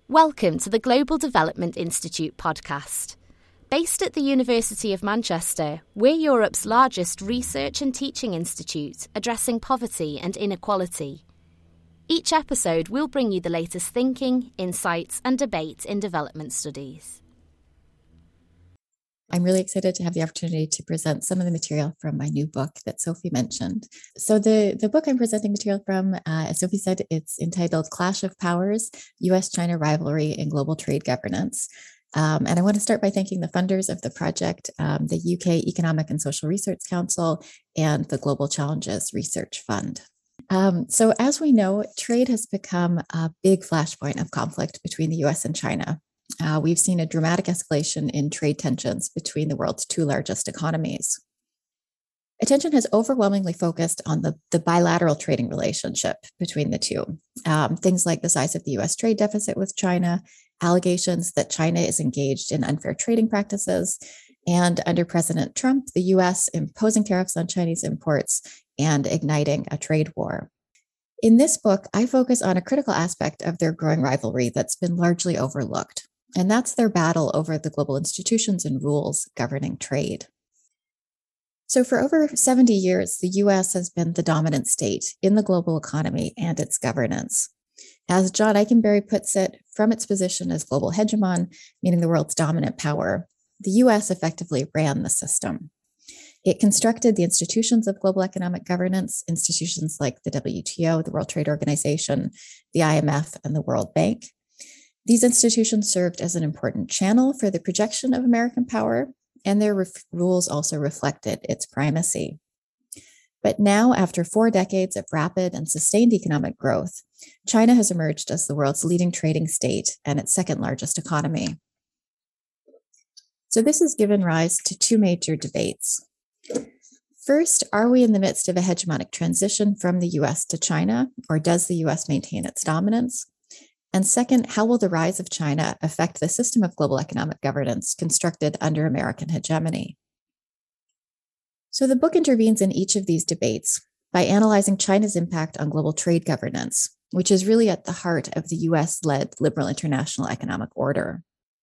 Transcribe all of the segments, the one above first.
Welcome to the Global Development Institute podcast. Based at the University of Manchester, we're Europe's largest research and teaching institute addressing poverty and inequality. Each episode will bring you the latest thinking, insights, and debate in development studies. I'm really excited to have the opportunity to present some of the material from my new book that Sophie mentioned. So the book I'm presenting material from, as Sophie said, it's entitled Clash of Powers, U.S.-China Rivalry in Global Trade Governance. And I want to start by thanking the funders of the project, the UK Economic and Social Research Council and the Global Challenges Research Fund. So as we know, trade has become a big flashpoint of conflict between the U.S. and China. We've seen a dramatic escalation in trade tensions between the world's two largest economies. Attention has overwhelmingly focused on the bilateral trading relationship between the two. Things like the size of the U.S. trade deficit with China, allegations that China is engaged in unfair trading practices, and under President Trump, the U.S. imposing tariffs on Chinese imports and igniting a trade war. In this book, I focus on a critical aspect of their growing rivalry that's been largely overlooked, and that's their battle over the global institutions and rules governing trade. So for over 70 years, the U.S. has been the dominant state in the global economy and its governance. As John Eikenberry puts it, from its position as global hegemon, meaning the world's dominant power, the U.S. effectively ran the system. It constructed the institutions of global economic governance, institutions like the WTO, the World Trade Organization, the IMF, and the World Bank. These institutions served as an important channel for the projection of American power, and their rules also reflected its primacy. But now, after 4 decades of rapid and sustained economic growth, China has emerged as the world's leading trading state and its second largest economy. So this has given rise to 2 major debates. First, are we in the midst of a hegemonic transition from the U.S. to China, or does the U.S. maintain its dominance? And second, how will the rise of China affect the system of global economic governance constructed under American hegemony? So the book intervenes in each of these debates by analyzing China's impact on global trade governance, which is really at the heart of the US-led liberal international economic order.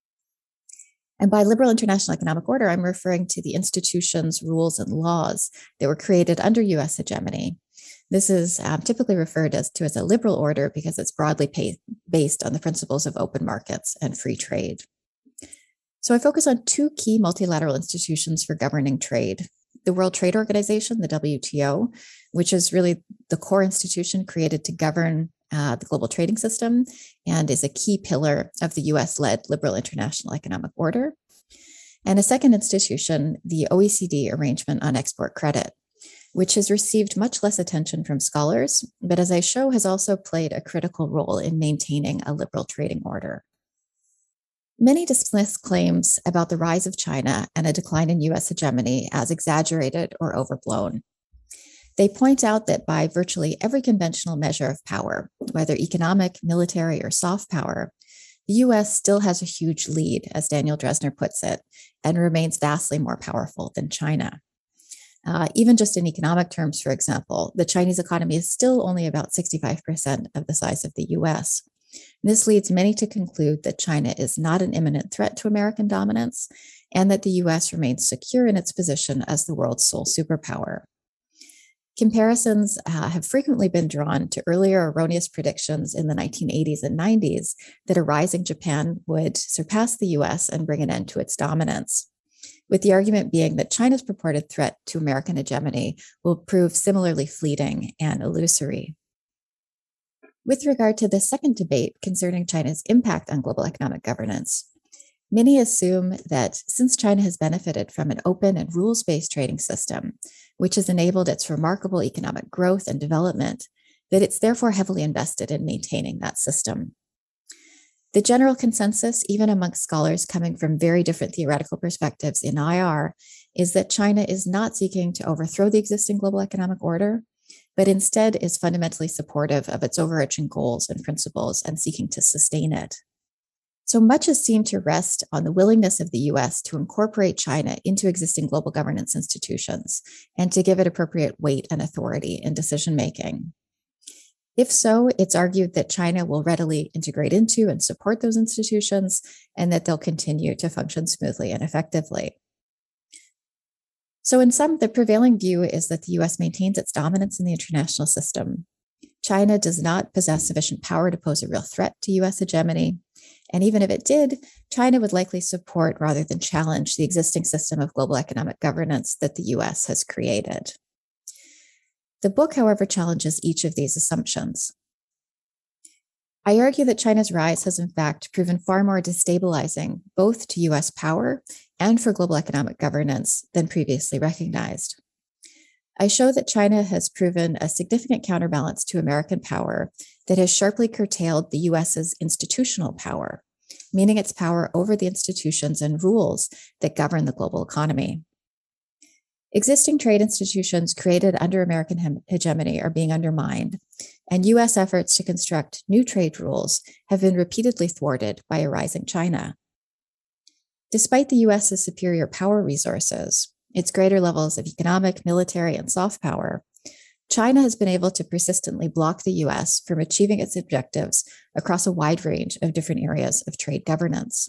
And by liberal international economic order, I'm referring to the institutions, rules, and laws that were created under US hegemony. This is typically referred to as a liberal order because it's broadly based on the principles of open markets and free trade. So I focus on 2 key multilateral institutions for governing trade: the World Trade Organization, the WTO, which is really the core institution created to govern the global trading system and is a key pillar of the US-led liberal international economic order. And a second institution, the OECD Arrangement on Export Credit, which has received much less attention from scholars, but as I show, has also played a critical role in maintaining a liberal trading order. Many dismiss claims about the rise of China and a decline in US hegemony as exaggerated or overblown. They point out that by virtually every conventional measure of power, whether economic, military, or soft power, the US still has a huge lead, as Daniel Drezner puts it, and remains vastly more powerful than China. Even just in economic terms, for example, the Chinese economy is still only about 65% of the size of the US. This leads many to conclude that China is not an imminent threat to American dominance and that the US remains secure in its position as the world's sole superpower. Comparisons have frequently been drawn to earlier erroneous predictions in the 1980s and 90s that a rising Japan would surpass the US and bring an end to its dominance, with the argument being that China's purported threat to American hegemony will prove similarly fleeting and illusory. With regard to the second debate concerning China's impact on global economic governance, many assume that since China has benefited from an open and rules-based trading system, which has enabled its remarkable economic growth and development, that it's therefore heavily invested in maintaining that system. The general consensus, even amongst scholars coming from very different theoretical perspectives in IR, is that China is not seeking to overthrow the existing global economic order, but instead is fundamentally supportive of its overarching goals and principles and seeking to sustain it. So much is seen to rest on the willingness of the US to incorporate China into existing global governance institutions and to give it appropriate weight and authority in decision-making. If so, it's argued that China will readily integrate into and support those institutions, and that they'll continue to function smoothly and effectively. So, in sum, the prevailing view is that the US maintains its dominance in the international system. China does not possess sufficient power to pose a real threat to US hegemony. And even if it did, China would likely support rather than challenge the existing system of global economic governance that the US has created. The book, however, challenges each of these assumptions. I argue that China's rise has in fact proven far more destabilizing both to US power and for global economic governance than previously recognized. I show that China has proven a significant counterbalance to American power that has sharply curtailed the US's institutional power, meaning its power over the institutions and rules that govern the global economy. Existing trade institutions created under American hegemony are being undermined, and US efforts to construct new trade rules have been repeatedly thwarted by a rising China. Despite the US's superior power resources, its greater levels of economic, military, and soft power, China has been able to persistently block the US from achieving its objectives across a wide range of different areas of trade governance.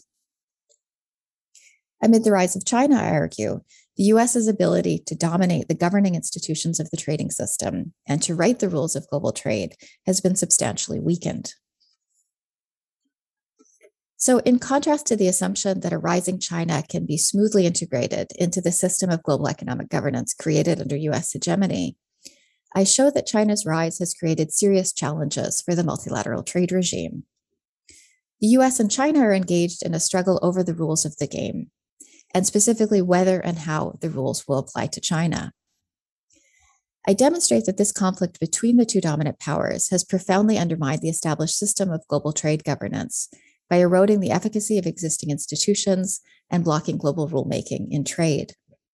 Amid the rise of China, I argue, the US's ability to dominate the governing institutions of the trading system and to write the rules of global trade has been substantially weakened. So, in contrast to the assumption that a rising China can be smoothly integrated into the system of global economic governance created under US hegemony, I show that China's rise has created serious challenges for the multilateral trade regime. The US and China are engaged in a struggle over the rules of the game, and specifically whether and how the rules will apply to China. I demonstrate that this conflict between the two dominant powers has profoundly undermined the established system of global trade governance by eroding the efficacy of existing institutions and blocking global rulemaking in trade.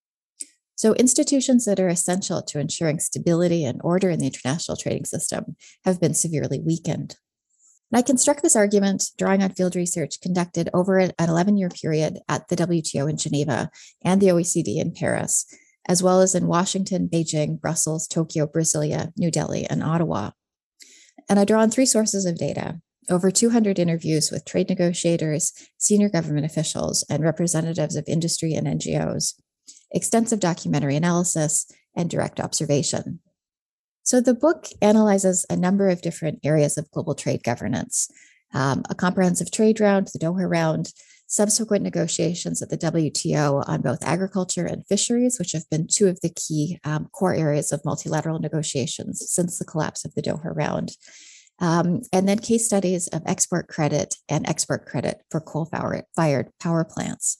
So, institutions that are essential to ensuring stability and order in the international trading system have been severely weakened. And I construct this argument drawing on field research conducted over an 11-year period at the WTO in Geneva and the OECD in Paris, as well as in Washington, Beijing, Brussels, Tokyo, Brasilia, New Delhi, and Ottawa. And I draw on 3 sources of data: over 200 interviews with trade negotiators, senior government officials, and representatives of industry and NGOs, extensive documentary analysis, and direct observation. So the book analyzes a number of different areas of global trade governance: a comprehensive trade round, the Doha Round, subsequent negotiations at the WTO on both agriculture and fisheries, which have been 2 of the key core areas of multilateral negotiations since the collapse of the Doha Round, and then case studies of export credit and export credit for coal-fired power plants.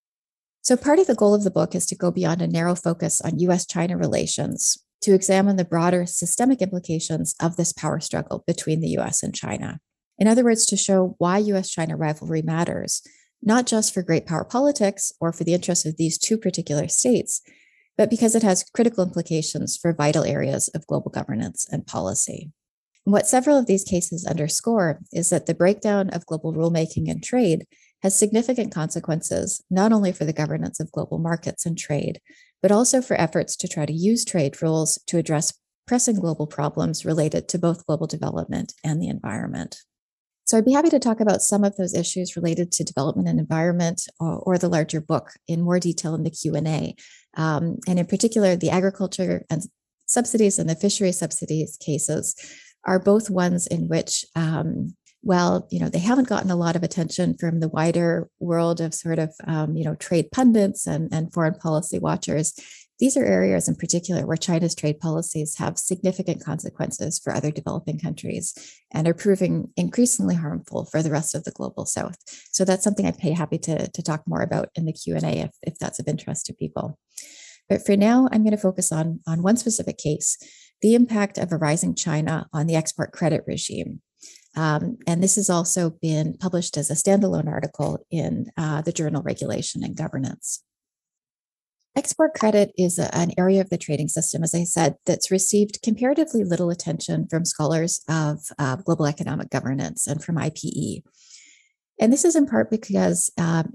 So part of the goal of the book is to go beyond a narrow focus on US-China relations to examine the broader systemic implications of this power struggle between the US and China. In other words, to show why US-China rivalry matters, not just for great power politics or for the interests of these 2 particular states, but because it has critical implications for vital areas of global governance and policy. And what several of these cases underscore is that the breakdown of global rulemaking and trade has significant consequences, not only for the governance of global markets and trade, but also for efforts to try to use trade rules to address pressing global problems related to both global development and the environment. So I'd be happy to talk about some of those issues related to development and environment or the larger book in more detail in the Q&A. And in particular, the agriculture and subsidies and the fishery subsidies cases are both ones in which, they haven't gotten a lot of attention from the wider world of sort of, trade pundits and foreign policy watchers. These are areas in particular where China's trade policies have significant consequences for other developing countries and are proving increasingly harmful for the rest of the global South. So that's something I'd be happy to talk more about in the Q&A if that's of interest to people. But for now, I'm going to focus on one specific case: the impact of a rising China on the export credit regime. And this has also been published as a standalone article in the journal Regulation and Governance. Export credit is an area of the trading system, as I said, that's received comparatively little attention from scholars of global economic governance and from IPE. And this is in part because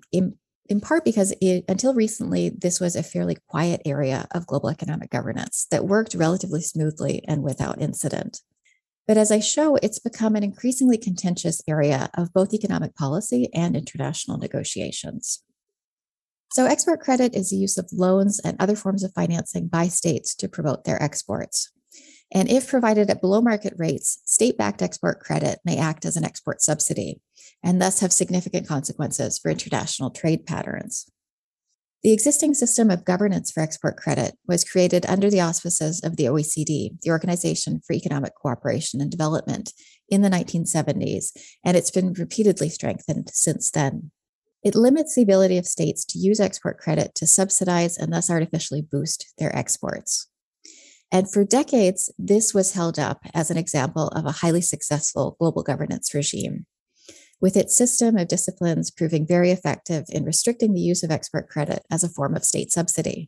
until recently, this was a fairly quiet area of global economic governance that worked relatively smoothly and without incident. But as I show, it's become an increasingly contentious area of both economic policy and international negotiations. So export credit is the use of loans and other forms of financing by states to promote their exports. And if provided at below market rates, state-backed export credit may act as an export subsidy and thus have significant consequences for international trade patterns. The existing system of governance for export credit was created under the auspices of the OECD, the Organization for Economic Cooperation and Development, in the 1970s, and it's been repeatedly strengthened since then. It limits the ability of states to use export credit to subsidize and thus artificially boost their exports. And for decades, this was held up as an example of a highly successful global governance regime, with its system of disciplines proving very effective in restricting the use of export credit as a form of state subsidy.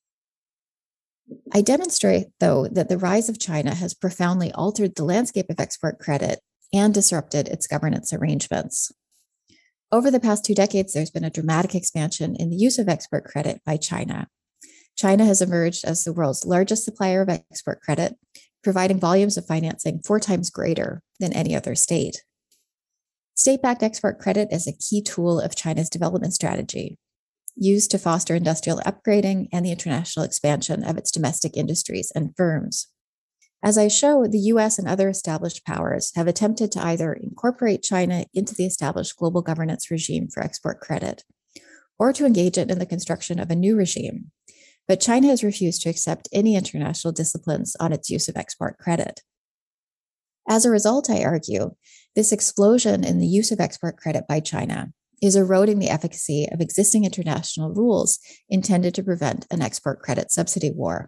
I demonstrate, though, that the rise of China has profoundly altered the landscape of export credit and disrupted its governance arrangements. Over the past 2 decades, there's been a dramatic expansion in the use of export credit by China. China has emerged as the world's largest supplier of export credit, providing volumes of financing 4 times greater than any other state. State-backed export credit is a key tool of China's development strategy, used to foster industrial upgrading and the international expansion of its domestic industries and firms. As I show, the US and other established powers have attempted to either incorporate China into the established global governance regime for export credit, or to engage it in the construction of a new regime. But China has refused to accept any international disciplines on its use of export credit. As a result, I argue, this explosion in the use of export credit by China is eroding the efficacy of existing international rules intended to prevent an export credit subsidy war.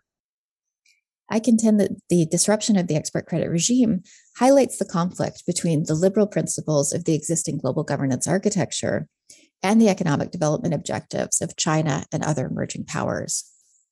I contend that the disruption of the export credit regime highlights the conflict between the liberal principles of the existing global governance architecture and the economic development objectives of China and other emerging powers.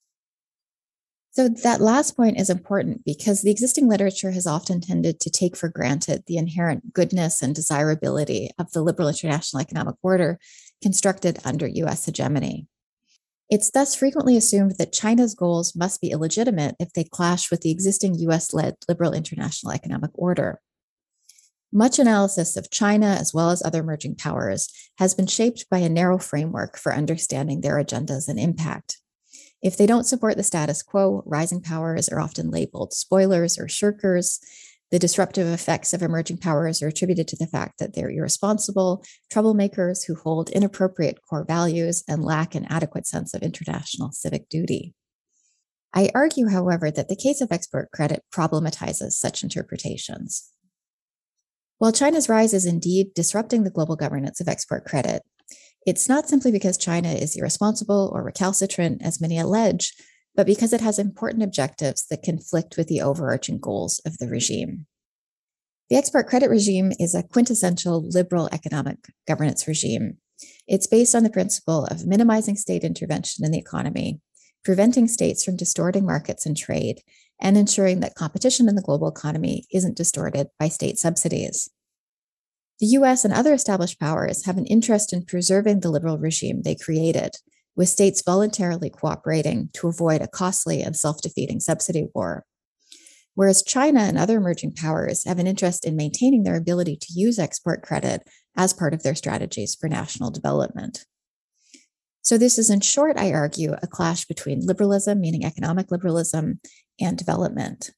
So that last point is important because the existing literature has often tended to take for granted the inherent goodness and desirability of the liberal international economic order constructed under US hegemony. It's thus frequently assumed that China's goals must be illegitimate if they clash with the existing US-led liberal international economic order. Much analysis of China, as well as other emerging powers, has been shaped by a narrow framework for understanding their agendas and impact. If they don't support the status quo, rising powers are often labeled spoilers or shirkers. The disruptive effects of emerging powers are attributed to the fact that they're irresponsible, troublemakers who hold inappropriate core values and lack an adequate sense of international civic duty. I argue, however, that the case of export credit problematizes such interpretations. While China's rise is indeed disrupting the global governance of export credit, it's not simply because China is irresponsible or recalcitrant, as many allege, but because it has important objectives that conflict with the overarching goals of the regime. The export credit regime is a quintessential liberal economic governance regime. It's based on the principle of minimizing state intervention in the economy, preventing states from distorting markets and trade, and ensuring that competition in the global economy isn't distorted by state subsidies. The US and other established powers have an interest in preserving the liberal regime they created, with states voluntarily cooperating to avoid a costly and self-defeating subsidy war. Whereas China and other emerging powers have an interest in maintaining their ability to use export credit as part of their strategies for national development. So this is, in short, I argue, a clash between liberalism, meaning economic liberalism, and development.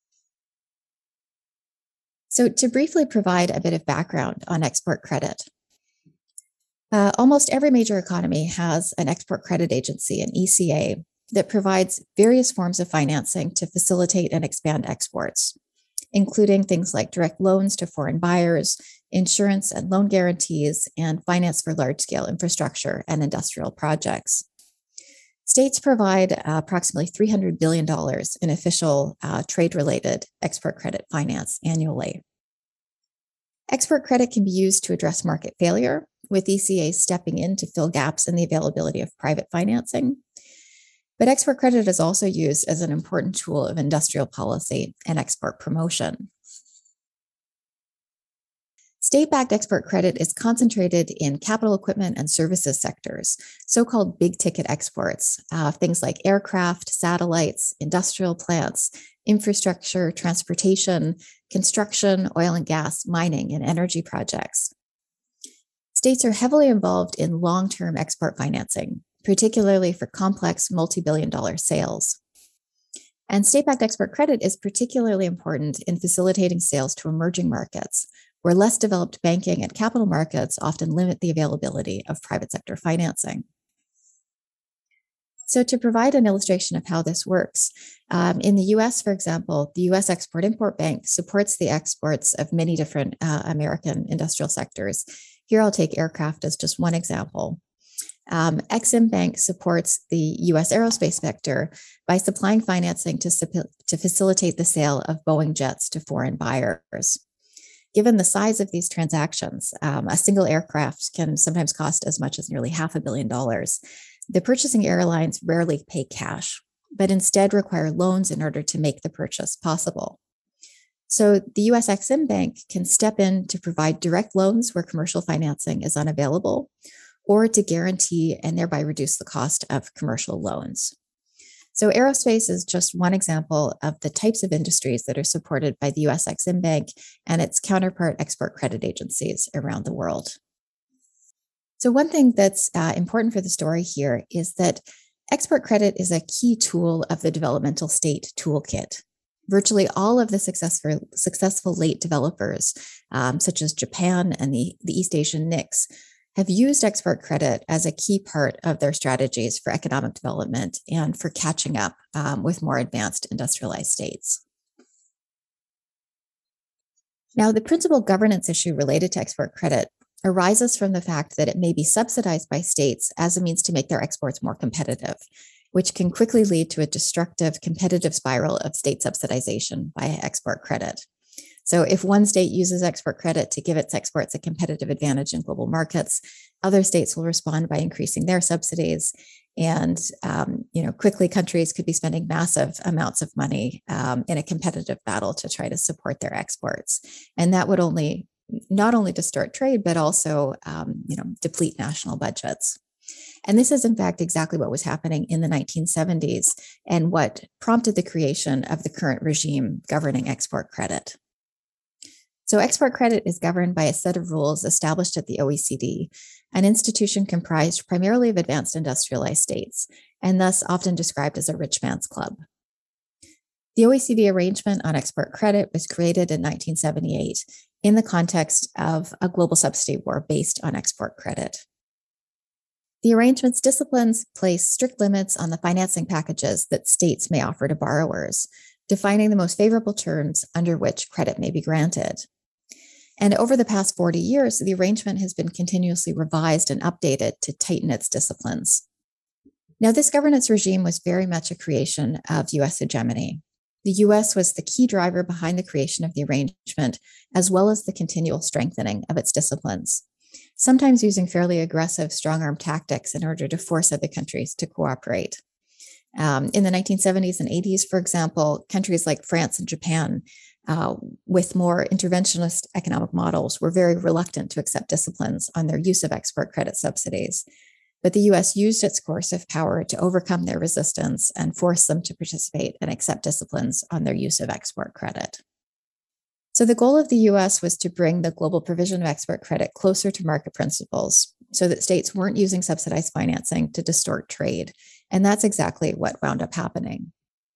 So to briefly provide a bit of background on export credit, almost every major economy has an export credit agency, an ECA, that provides various forms of financing to facilitate and expand exports, including things like direct loans to foreign buyers, insurance and loan guarantees, and finance for large-scale infrastructure and industrial projects. States provide approximately $300 billion in official trade-related export credit finance annually. Export credit can be used to address market failure, with ECAs stepping in to fill gaps in the availability of private financing. But export credit is also used as an important tool of industrial policy and export promotion. State-backed export credit is concentrated in capital equipment and services sectors, so-called big-ticket exports, things like aircraft, satellites, industrial plants, infrastructure, transportation, construction, oil and gas, mining, and energy projects. States are heavily involved in long-term export financing, particularly for complex multi-billion-dollar sales. And state-backed export credit is particularly important in facilitating sales to emerging markets, where less developed banking and capital markets often limit the availability of private sector financing. So to provide an illustration of how this works, in the US, for example, the US Export-Import Bank supports the exports of many different American industrial sectors. Here I'll take aircraft as just one example. Exim Bank supports the US aerospace sector by supplying financing to facilitate the sale of Boeing jets to foreign buyers. Given the size of these transactions, a single aircraft can sometimes cost as much as nearly $500 million. The purchasing airlines rarely pay cash, but instead require loans in order to make the purchase possible. So the US Exim Bank can step in to provide direct loans where commercial financing is unavailable, or to guarantee and thereby reduce the cost of commercial loans. So aerospace is just one example of the types of industries that are supported by the US Exim Bank and its counterpart export credit agencies around the world. So one thing that's important for the story here is that export credit is a key tool of the developmental state toolkit. Virtually all of the successful late developers, such as Japan and the East Asian NICs, have used export credit as a key part of their strategies for economic development and for catching up with more advanced industrialized states. Now, the principal governance issue related to export credit arises from the fact that it may be subsidized by states as a means to make their exports more competitive, which can quickly lead to a destructive competitive spiral of state subsidization via export credit. So if one state uses export credit to give its exports a competitive advantage in global markets, other states will respond by increasing their subsidies. And quickly countries could be spending massive amounts of money in a competitive battle to try to support their exports. And that would not only distort trade, but also deplete national budgets. And this is, in fact, exactly what was happening in the 1970s and what prompted the creation of the current regime governing export credit. So export credit is governed by a set of rules established at the OECD, an institution comprised primarily of advanced industrialized states, and thus often described as a rich man's club. The OECD arrangement on export credit was created in 1978 in the context of a global subsidy war based on export credit. The arrangement's disciplines place strict limits on the financing packages that states may offer to borrowers, defining the most favorable terms under which credit may be granted. And over the past 40 years, the arrangement has been continuously revised and updated to tighten its disciplines. Now, this governance regime was very much a creation of US hegemony. The US was the key driver behind the creation of the arrangement, as well as the continual strengthening of its disciplines, sometimes using fairly aggressive strong-arm tactics in order to force other countries to cooperate. In the 1970s and 80s, for example, countries like France and Japan, with more interventionist economic models, were very reluctant to accept disciplines on their use of export credit subsidies. But the US used its coercive power to overcome their resistance and force them to participate and accept disciplines on their use of export credit. So the goal of the US was to bring the global provision of export credit closer to market principles so that states weren't using subsidized financing to distort trade. And that's exactly what wound up happening.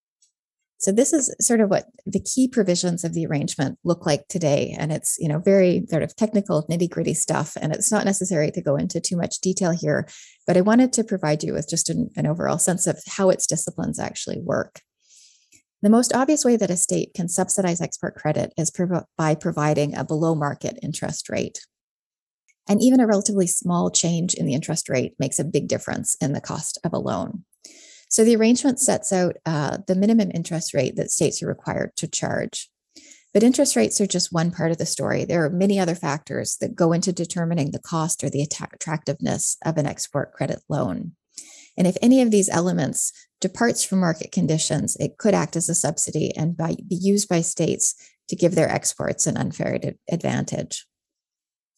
So this is sort of what the key provisions of the arrangement look like today. And it's, very sort of technical, nitty-gritty stuff. And it's not necessary to go into too much detail here, but I wanted to provide you with just an overall sense of how its disciplines actually work. The most obvious way that a state can subsidize export credit is by providing a below-market interest rate. And even a relatively small change in the interest rate makes a big difference in the cost of a loan. So the arrangement sets out the minimum interest rate that states are required to charge. But interest rates are just one part of the story. There are many other factors that go into determining the cost or the attractiveness of an export credit loan. And if any of these elements departs from market conditions, it could act as a subsidy and be used by states to give their exports an unfair advantage.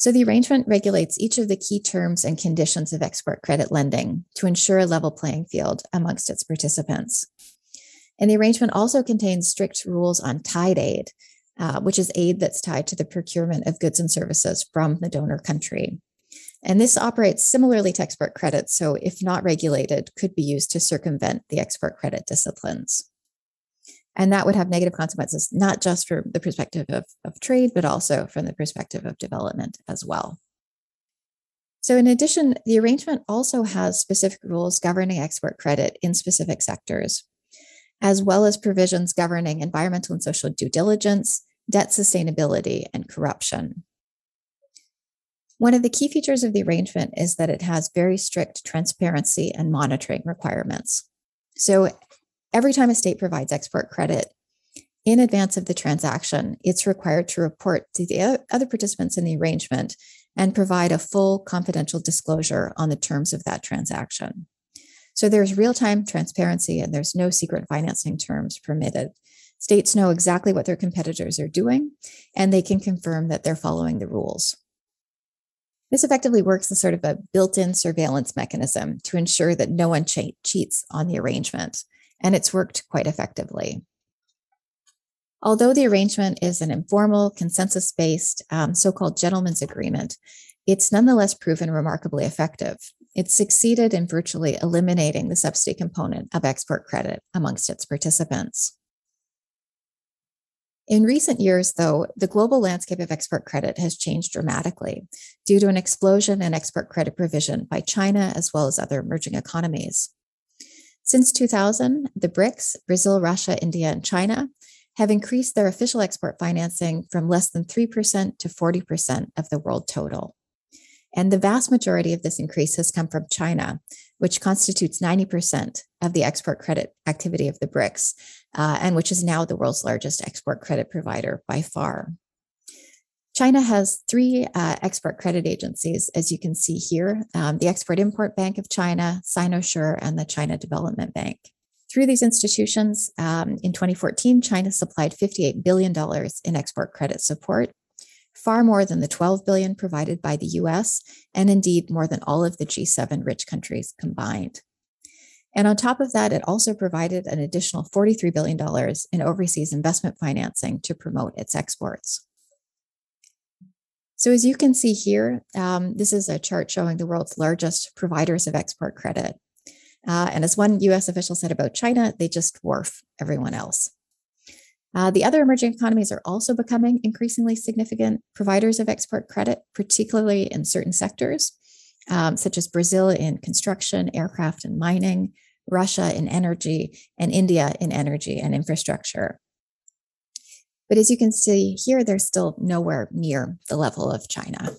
So the arrangement regulates each of the key terms and conditions of export credit lending to ensure a level playing field amongst its participants. And the arrangement also contains strict rules on tied aid, which is aid that's tied to the procurement of goods and services from the donor country. And this operates similarly to export credit, so if not regulated, could be used to circumvent the export credit disciplines. And that would have negative consequences, not just from the perspective of trade, but also from the perspective of development as well. So in addition, the arrangement also has specific rules governing export credit in specific sectors, as well as provisions governing environmental and social due diligence, debt sustainability, and corruption. One of the key features of the arrangement is that it has very strict transparency and monitoring requirements. So every time a state provides export credit in advance of the transaction, it's required to report to the other participants in the arrangement and provide a full confidential disclosure on the terms of that transaction. So there's real-time transparency and there's no secret financing terms permitted. States know exactly what their competitors are doing, and they can confirm that they're following the rules. This effectively works as sort of a built-in surveillance mechanism to ensure that no one cheats on the arrangement, and it's worked quite effectively. Although the arrangement is an informal, consensus-based, so-called gentleman's agreement, it's nonetheless proven remarkably effective. It's succeeded in virtually eliminating the subsidy component of export credit amongst its participants. In recent years, though, the global landscape of export credit has changed dramatically due to an explosion in export credit provision by China as well as other emerging economies. Since 2000, the BRICS, Brazil, Russia, India, and China, have increased their official export financing from less than 3% to 40% of the world total. And the vast majority of this increase has come from China, which constitutes 90% of the export credit activity of the BRICS, and which is now the world's largest export credit provider by far. China has three export credit agencies, as you can see here, the Export-Import Bank of China, Sinosure, and the China Development Bank. Through these institutions, in 2014, China supplied $58 billion in export credit support, far more than the $12 billion provided by the US, and indeed more than all of the G7 rich countries combined. And on top of that, it also provided an additional $43 billion in overseas investment financing to promote its exports. So as you can see here, this is a chart showing the world's largest providers of export credit. And as one US official said about China, they just dwarf everyone else. The other emerging economies are also becoming increasingly significant providers of export credit, particularly in certain sectors, such as Brazil in construction, aircraft, and mining, Russia in energy, and India in energy and infrastructure. But as you can see here, they're still nowhere near the level of China.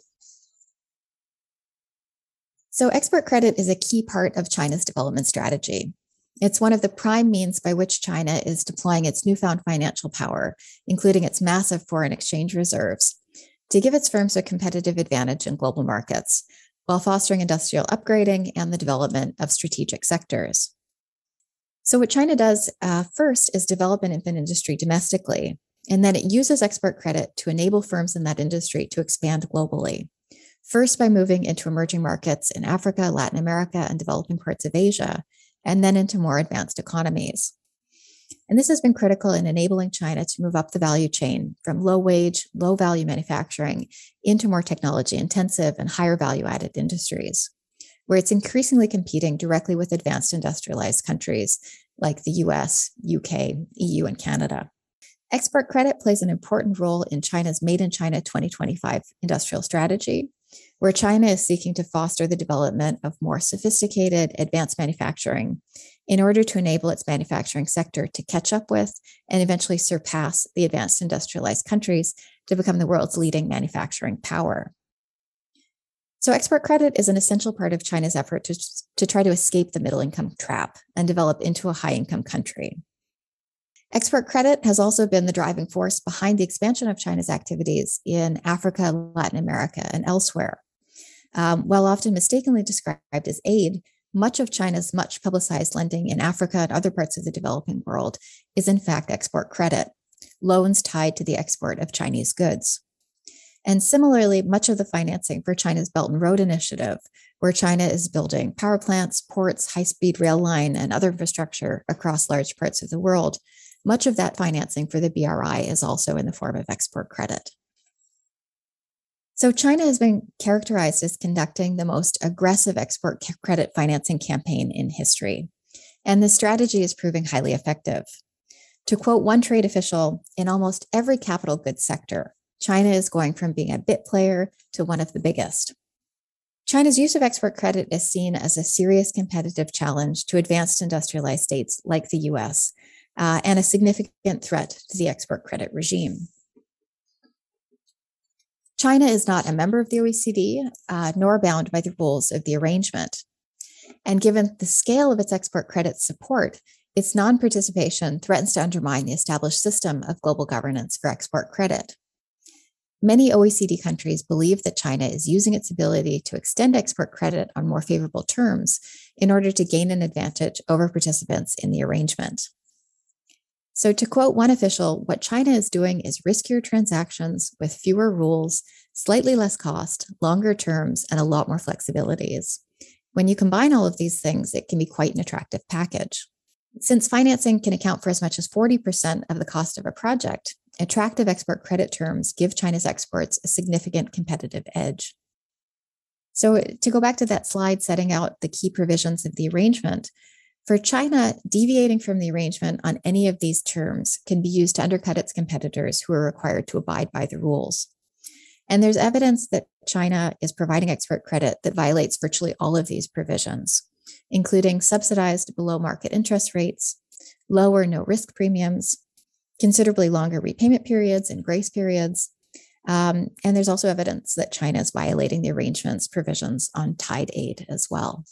So export credit is a key part of China's development strategy. It's one of the prime means by which China is deploying its newfound financial power, including its massive foreign exchange reserves, to give its firms a competitive advantage in global markets, while fostering industrial upgrading and the development of strategic sectors. So what China does first is develop an infant industry domestically, and then it uses export credit to enable firms in that industry to expand globally. First by moving into emerging markets in Africa, Latin America, and developing parts of Asia, and then into more advanced economies. And this has been critical in enabling China to move up the value chain from low-wage, low-value manufacturing into more technology-intensive and higher value-added industries, where it's increasingly competing directly with advanced industrialized countries like the US, UK, EU, and Canada. Export credit plays an important role in China's Made in China 2025 industrial strategy, where China is seeking to foster the development of more sophisticated, advanced manufacturing in order to enable its manufacturing sector to catch up with and eventually surpass the advanced industrialized countries to become the world's leading manufacturing power. So export credit is an essential part of China's effort to try to escape the middle-income trap and develop into a high-income country. Export credit has also been the driving force behind the expansion of China's activities in Africa, Latin America, and elsewhere. While often mistakenly described as aid, much of China's much publicized lending in Africa and other parts of the developing world is in fact export credit, loans tied to the export of Chinese goods. And similarly, much of the financing for China's Belt and Road Initiative, where China is building power plants, ports, high-speed rail line, and other infrastructure across large parts of the world, much of that financing for the BRI is also in the form of export credit. So China has been characterized as conducting the most aggressive export credit financing campaign in history. And this strategy is proving highly effective. To quote one trade official, in almost every capital goods sector, China is going from being a bit player to one of the biggest. China's use of export credit is seen as a serious competitive challenge to advanced industrialized states like the US, and a significant threat to the export credit regime. China is not a member of the OECD, nor bound by the rules of the arrangement. And given the scale of its export credit support, its non-participation threatens to undermine the established system of global governance for export credit. Many OECD countries believe that China is using its ability to extend export credit on more favorable terms in order to gain an advantage over participants in the arrangement. So to quote one official, what China is doing is riskier transactions with fewer rules, slightly less cost, longer terms, and a lot more flexibilities. When you combine all of these things, it can be quite an attractive package. Since financing can account for as much as 40% of the cost of a project, attractive export credit terms give China's exports a significant competitive edge. So to go back to that slide setting out the key provisions of the arrangement, for China, deviating from the arrangement on any of these terms can be used to undercut its competitors who are required to abide by the rules. And there's evidence that China is providing export credit that violates virtually all of these provisions, including subsidized below market interest rates, low or no risk premiums, considerably longer repayment periods and grace periods. And there's also evidence that China is violating the arrangement's provisions on tied aid as well.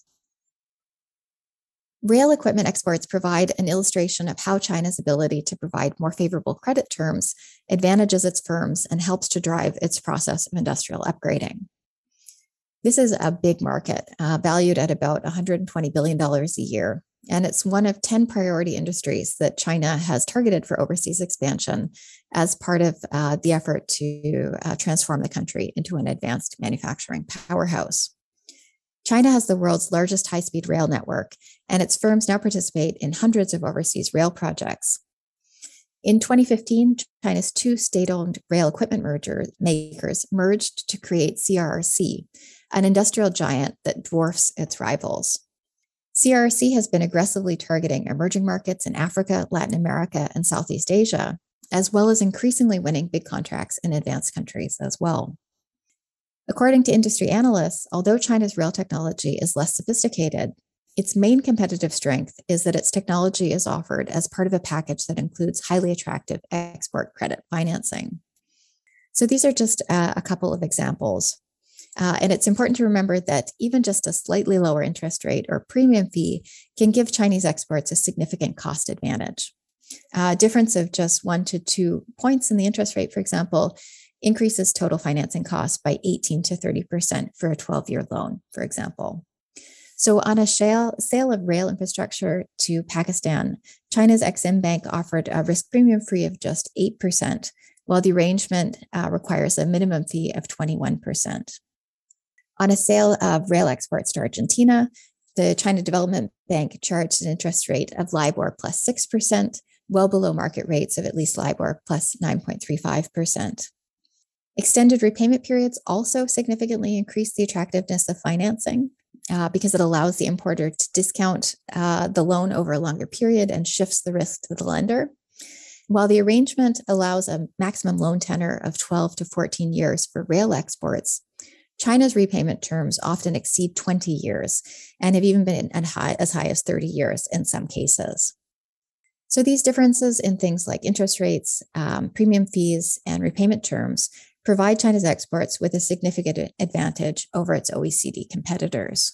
Rail equipment exports provide an illustration of how China's ability to provide more favorable credit terms advantages its firms and helps to drive its process of industrial upgrading. This is a big market, valued at about $120 billion a year, and it's one of 10 priority industries that China has targeted for overseas expansion as part of the effort to transform the country into an advanced manufacturing powerhouse. China has the world's largest high-speed rail network, and its firms now participate in hundreds of overseas rail projects. In 2015, China's two state-owned rail equipment makers merged to create CRRC, an industrial giant that dwarfs its rivals. CRRC has been aggressively targeting emerging markets in Africa, Latin America, and Southeast Asia, as well as increasingly winning big contracts in advanced countries as well. According to industry analysts, although China's rail technology is less sophisticated, its main competitive strength is that its technology is offered as part of a package that includes highly attractive export credit financing. So these are just a couple of examples. And it's important to remember that even just a slightly lower interest rate or premium fee can give Chinese exports a significant cost advantage. A difference of just 1 to 2 points in the interest rate, for example, increases total financing costs by 18 to 30% for a 12-year loan, for example. So on a sale of rail infrastructure to Pakistan, China's Exim Bank offered a risk premium fee of just 8%, while the arrangement requires a minimum fee of 21%. On a sale of rail exports to Argentina, the China Development Bank charged an interest rate of LIBOR plus 6%, well below market rates of at least LIBOR plus 9.35%. Extended repayment periods also significantly increase the attractiveness of financing because it allows the importer to discount the loan over a longer period and shifts the risk to the lender. While the arrangement allows a maximum loan tenor of 12 to 14 years for rail exports, China's repayment terms often exceed 20 years and have even been as high as 30 years in some cases. So these differences in things like interest rates, premium fees, and repayment terms provide China's exports with a significant advantage over its OECD competitors.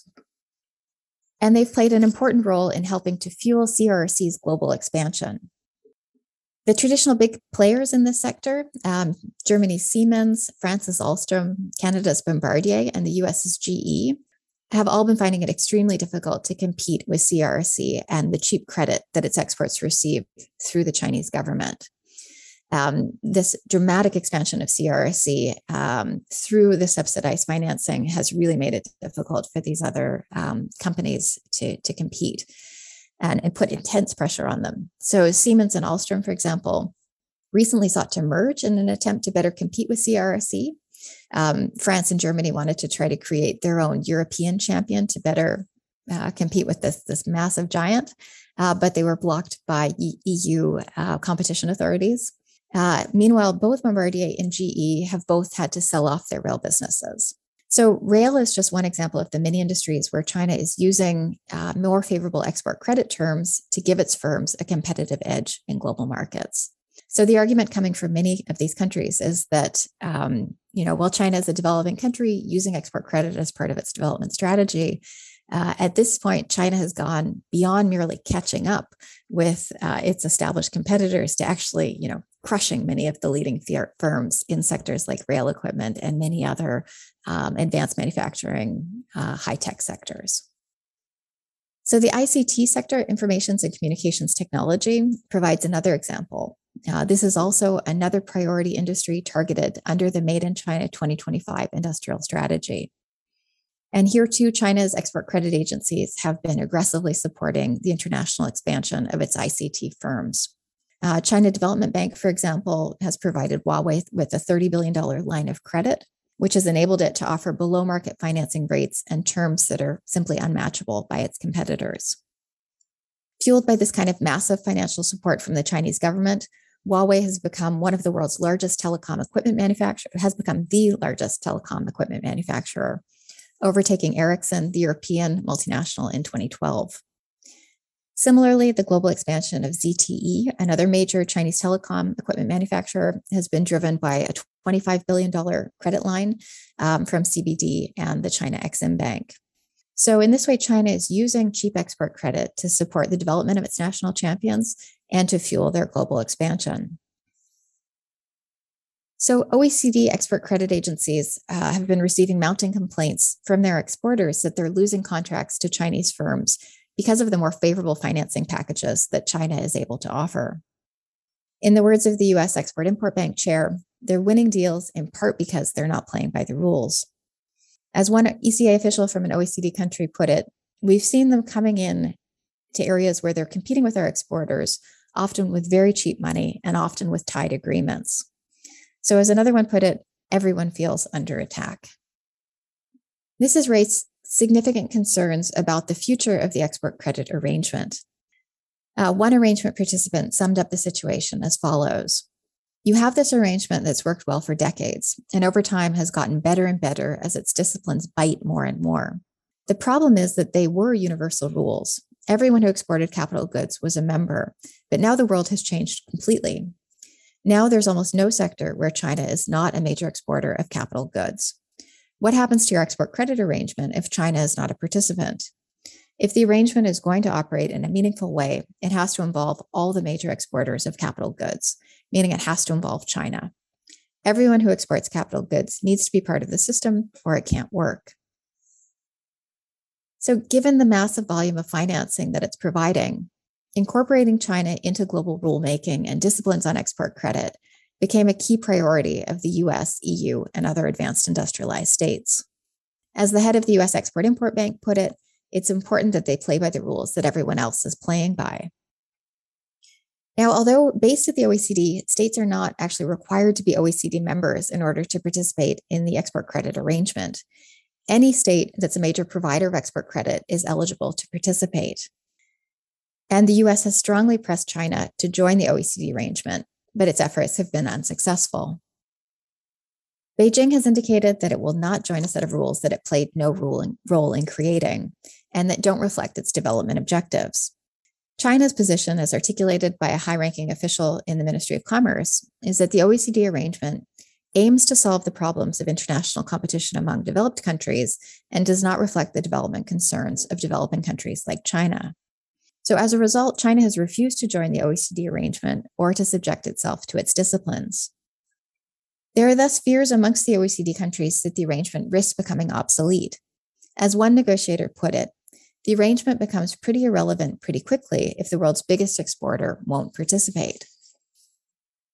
And they've played an important role in helping to fuel CRRC's global expansion. The traditional big players in this sector, Germany's Siemens, France's Alstom, Canada's Bombardier, and the US's GE, have all been finding it extremely difficult to compete with CRRC and the cheap credit that its exports receive through the Chinese government. This dramatic expansion of CRRC through the subsidized financing has really made it difficult for these other companies to compete and put intense pressure on them. So Siemens and Alstom, for example, recently sought to merge in an attempt to better compete with CRRC. France and Germany wanted to try to create their own European champion to better compete with this massive giant, but they were blocked by EU competition authorities. Meanwhile, both Bombardier and GE have both had to sell off their rail businesses. So rail is just one example of the many industries where China is using more favorable export credit terms to give its firms a competitive edge in global markets. So the argument coming from many of these countries is that, while China is a developing country using export credit as part of its development strategy, at this point, China has gone beyond merely catching up with its established competitors to actually, crushing many of the leading firms in sectors like rail equipment and many other advanced manufacturing, high-tech sectors. So the ICT sector, informations and communications technology, provides another example. This is also another priority industry targeted under the Made in China 2025 industrial strategy. And here too, China's export credit agencies have been aggressively supporting the international expansion of its ICT firms. China Development Bank, for example, has provided Huawei with a $30 billion line of credit, which has enabled it to offer below market financing rates and terms that are simply unmatchable by its competitors. Fueled by this kind of massive financial support from the Chinese government, Huawei has become one of the world's largest telecom equipment manufacturers, has become the largest telecom equipment manufacturer, overtaking Ericsson, the European multinational, in 2012. Similarly, the global expansion of ZTE, another major Chinese telecom equipment manufacturer, has been driven by a $25 billion credit line from CBD and the China Exim Bank. So in this way, China is using cheap export credit to support the development of its national champions and to fuel their global expansion. So OECD export credit agencies have been receiving mounting complaints from their exporters that they're losing contracts to Chinese firms because of the more favorable financing packages that China is able to offer. In the words of the US Export-Import Bank chair, they're winning deals in part because they're not playing by the rules. As one ECA official from an OECD country put it, we've seen them coming in to areas where they're competing with our exporters, often with very cheap money and often with tied agreements. So as another one put it, everyone feels under attack. This has raised significant concerns about the future of the export credit arrangement. One arrangement participant summed up the situation as follows. You have this arrangement that's worked well for decades and over time has gotten better and better as its disciplines bite more and more. The problem is that they were universal rules. Everyone who exported capital goods was a member, but now the world has changed completely. Now there's almost no sector where China is not a major exporter of capital goods. What happens to your export credit arrangement if China is not a participant? If the arrangement is going to operate in a meaningful way, it has to involve all the major exporters of capital goods, meaning it has to involve China. Everyone who exports capital goods needs to be part of the system or it can't work. So given the massive volume of financing that it's providing, incorporating China into global rulemaking and disciplines on export credit became a key priority of the US, EU, and other advanced industrialized states. As the head of the US Export-Import Bank put it, it's important that they play by the rules that everyone else is playing by. Now, although based at the OECD, states are not actually required to be OECD members in order to participate in the export credit arrangement, any state that's a major provider of export credit is eligible to participate. And the US has strongly pressed China to join the OECD arrangement, but its efforts have been unsuccessful. Beijing has indicated that it will not join a set of rules that it played no role in creating and that don't reflect its development objectives. China's position, as articulated by a high-ranking official in the Ministry of Commerce, is that the OECD arrangement aims to solve the problems of international competition among developed countries and does not reflect the development concerns of developing countries like China. So as a result, China has refused to join the OECD arrangement or to subject itself to its disciplines. There are thus fears amongst the OECD countries that the arrangement risks becoming obsolete. As one negotiator put it, the arrangement becomes pretty irrelevant pretty quickly if the world's biggest exporter won't participate.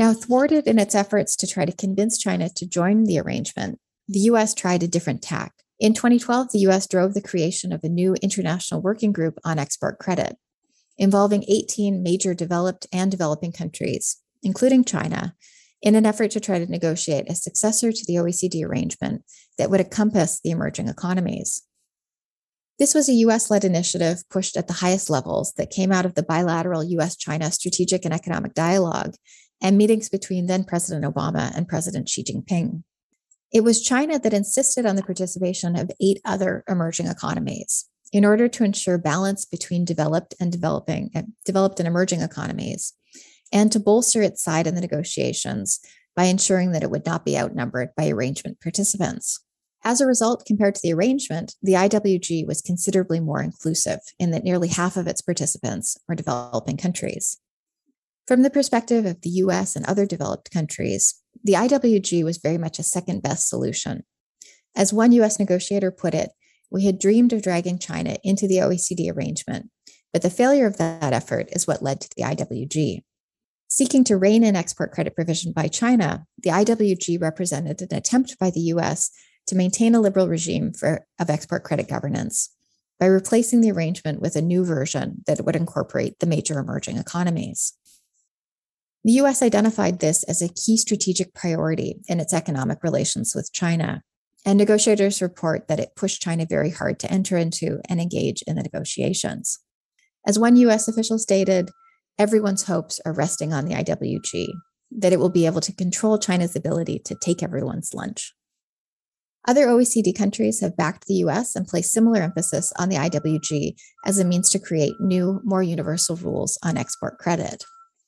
Now, thwarted in its efforts to try to convince China to join the arrangement, the US tried a different tack. In 2012, the US drove the creation of a new international working group on export credit, involving 18 major developed and developing countries, including China, in an effort to try to negotiate a successor to the OECD arrangement that would encompass the emerging economies. This was a US-led initiative pushed at the highest levels that came out of the bilateral US-China strategic and economic dialogue and meetings between then President Obama and President Xi Jinping. It was China that insisted on the participation of 8 other emerging economies in order to ensure balance between developed and emerging economies, and to bolster its side in the negotiations by ensuring that it would not be outnumbered by arrangement participants. As a result, compared to the arrangement, the IWG was considerably more inclusive in that nearly half of its participants were developing countries. From the perspective of the US and other developed countries, the IWG was very much a second-best solution. As one US negotiator put it, we had dreamed of dragging China into the OECD arrangement, but the failure of that effort is what led to the IWG. Seeking to rein in export credit provision by China, the IWG represented an attempt by the US to maintain a liberal regime of export credit governance by replacing the arrangement with a new version that would incorporate the major emerging economies. The US identified this as a key strategic priority in its economic relations with China, and negotiators report that it pushed China very hard to enter into and engage in the negotiations. As one US official stated, everyone's hopes are resting on the IWG, that it will be able to control China's ability to take everyone's lunch. Other OECD countries have backed the US and placed similar emphasis on the IWG as a means to create new, more universal rules on export credit.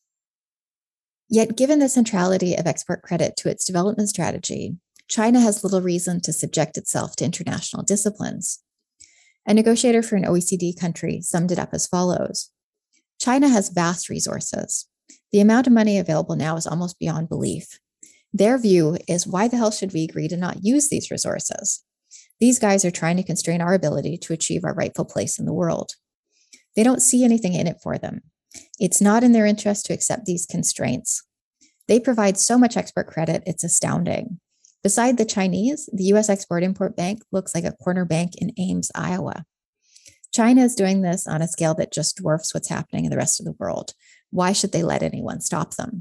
Yet, given the centrality of export credit to its development strategy, China has little reason to subject itself to international disciplines. A negotiator for an OECD country summed it up as follows: China has vast resources. The amount of money available now is almost beyond belief. Their view is, why the hell should we agree to not use these resources? These guys are trying to constrain our ability to achieve our rightful place in the world. They don't see anything in it for them. It's not in their interest to accept these constraints. They provide so much export credit, it's astounding. Beside the Chinese, the US Export-Import Bank looks like a corner bank in Ames, Iowa. China is doing this on a scale that just dwarfs what's happening in the rest of the world. Why should they let anyone stop them?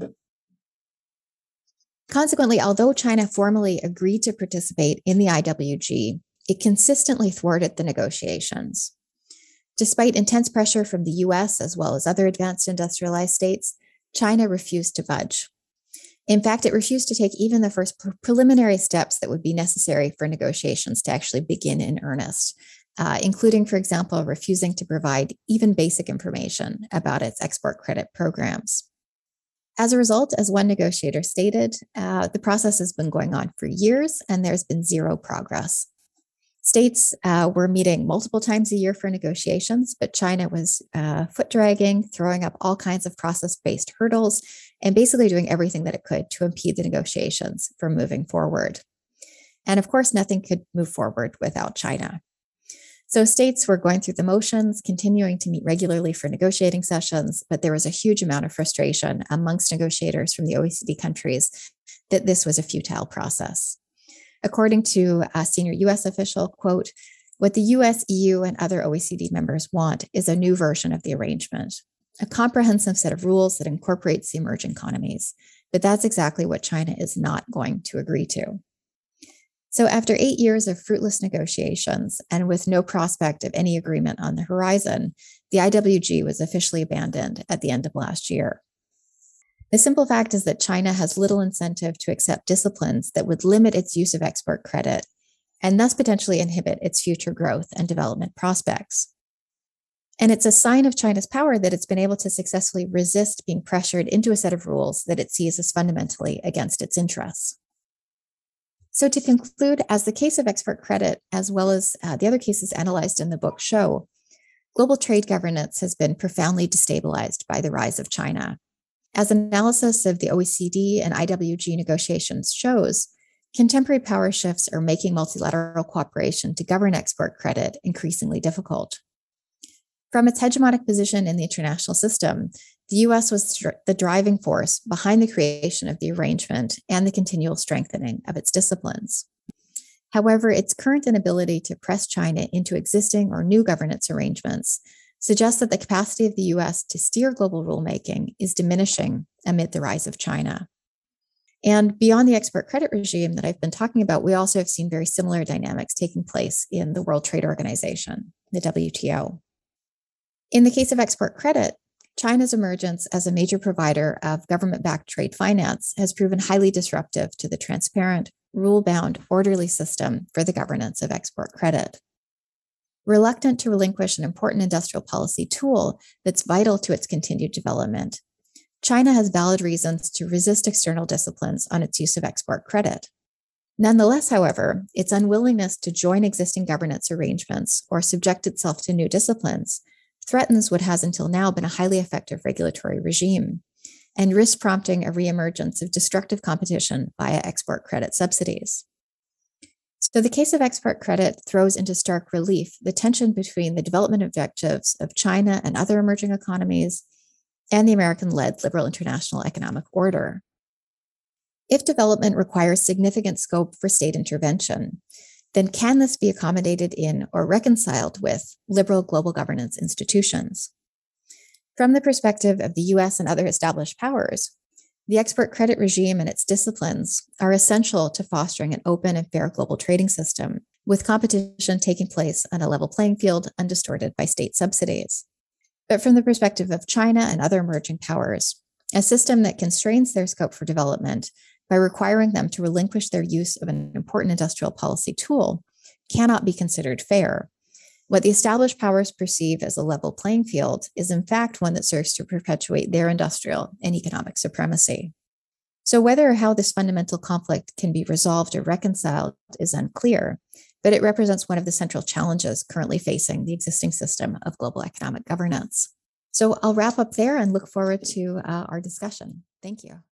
Consequently, although China formally agreed to participate in the IWG, it consistently thwarted the negotiations. Despite intense pressure from the US as well as other advanced industrialized states, China refused to budge. In fact, it refused to take even the first preliminary steps that would be necessary for negotiations to actually begin in earnest, including, for example, refusing to provide even basic information about its export credit programs. As a result, as one negotiator stated, the process has been going on for years and there's been zero progress. States were meeting multiple times a year for negotiations, but China was foot dragging, throwing up all kinds of process-based hurdles, and basically doing everything that it could to impede the negotiations from moving forward. And of course, nothing could move forward without China. So states were going through the motions, continuing to meet regularly for negotiating sessions, but there was a huge amount of frustration amongst negotiators from the OECD countries that this was a futile process. According to a senior US official, quote, "What the US, EU, and other OECD members want is a new version of the arrangement, a comprehensive set of rules that incorporates the emerging economies. But that's exactly what China is not going to agree to." So after 8 years of fruitless negotiations and with no prospect of any agreement on the horizon, the IWG was officially abandoned at the end of last year. The simple fact is that China has little incentive to accept disciplines that would limit its use of export credit and thus potentially inhibit its future growth and development prospects. And it's a sign of China's power that it's been able to successfully resist being pressured into a set of rules that it sees as fundamentally against its interests. So to conclude, as the case of export credit, as well as the other cases analyzed in the book show, global trade governance has been profoundly destabilized by the rise of China. As analysis of the OECD and IWG negotiations shows, contemporary power shifts are making multilateral cooperation to govern export credit increasingly difficult. From its hegemonic position in the international system, The US was the driving force behind the creation of the arrangement and the continual strengthening of its disciplines. However, its current inability to press China into existing or new governance arrangements suggests that the capacity of the US to steer global rulemaking is diminishing amid the rise of China. And beyond the export credit regime that I've been talking about, we also have seen very similar dynamics taking place in the World Trade Organization, the WTO. In the case of export credit, China's emergence as a major provider of government-backed trade finance has proven highly disruptive to the transparent, rule-bound, orderly system for the governance of export credit. Reluctant to relinquish an important industrial policy tool that's vital to its continued development, China has valid reasons to resist external disciplines on its use of export credit. Nonetheless, however, its unwillingness to join existing governance arrangements or subject itself to new disciplines threatens what has until now been a highly effective regulatory regime and risks prompting a reemergence of destructive competition via export credit subsidies. So the case of export credit throws into stark relief the tension between the development objectives of China and other emerging economies and the American-led liberal international economic order. If development requires significant scope for state intervention, then can this be accommodated in or reconciled with liberal global governance institutions? From the perspective of the US and other established powers, the export credit regime and its disciplines are essential to fostering an open and fair global trading system, with competition taking place on a level playing field undistorted by state subsidies. But from the perspective of China and other emerging powers, a system that constrains their scope for development by requiring them to relinquish their use of an important industrial policy tool cannot be considered fair. What the established powers perceive as a level playing field is in fact one that serves to perpetuate their industrial and economic supremacy. So whether or how this fundamental conflict can be resolved or reconciled is unclear, but it represents one of the central challenges currently facing the existing system of global economic governance. So I'll wrap up there and look forward to our discussion. Thank you.